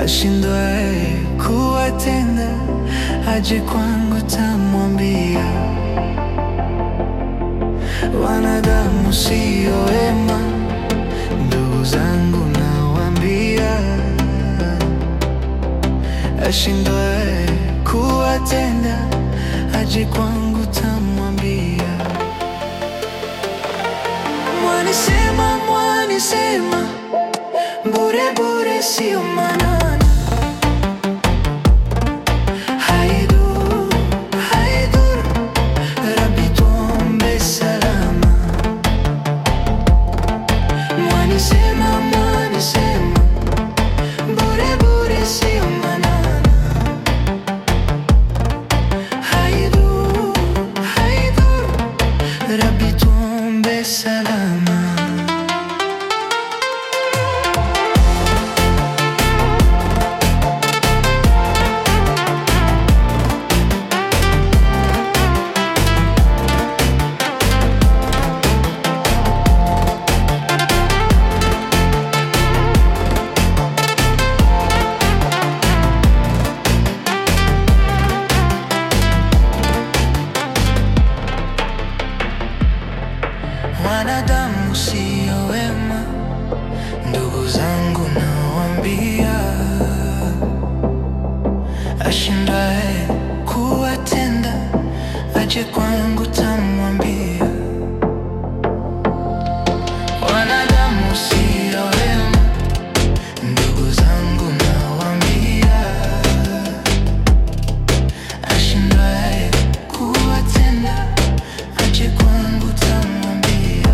ashindwaye kuwatenda aje kwangu tamwambia. Wanadamu sio wema, ndugu zangu nawaambia, ashindwaye kuwatenda aje kwangu tamwambia. Mwanisema, mwanisema, bure bure sio manana. Haidur, haidur, Rabbi tuombe salama. Mwanisema, mwanisema, bure bure sio manana. Haidur, haidur, Rabbi tuombe salama. Wanadamu sio wema, ndugu zangu nawaambia, ashindwaye kuwatenda aje kwangu tamwambia. Wanadamu sio wema, ndugu zangu nawaambia, ashindwaye kuwatenda aje kwangu tamwambia.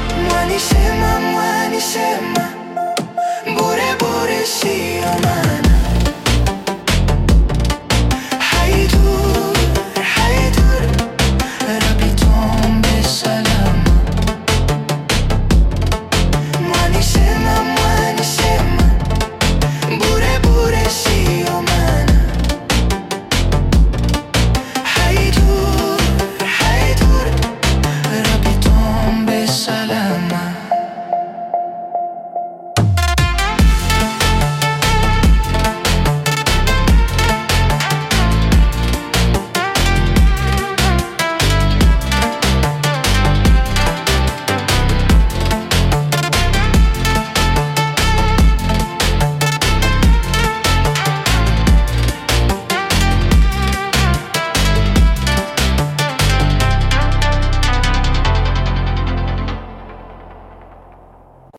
Mwanisema, mwanisema, bure bure sio manana.